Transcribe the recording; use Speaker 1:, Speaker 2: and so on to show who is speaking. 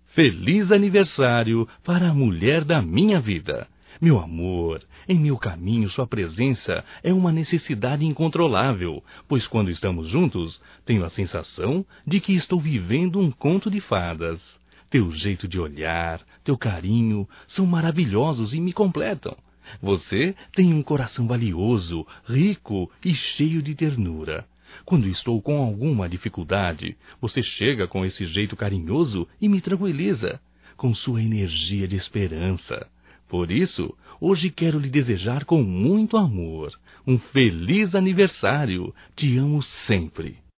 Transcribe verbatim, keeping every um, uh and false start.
Speaker 1: Feliz aniversário para a mulher da minha vida. Meu amor, em meu caminho sua presença é uma necessidade incontrolável, pois quando estamos juntos, tenho a sensação de que estou vivendo um conto de fadas. Teu jeito de olhar, teu carinho, são maravilhosos e me completam. Você tem um coração valioso, rico e cheio de ternura. Quando estou com alguma dificuldade, você chega com esse jeito carinhoso e me tranquiliza, com sua energia de esperança. Por isso, hoje quero lhe desejar com muito amor um feliz aniversário. Te amo sempre.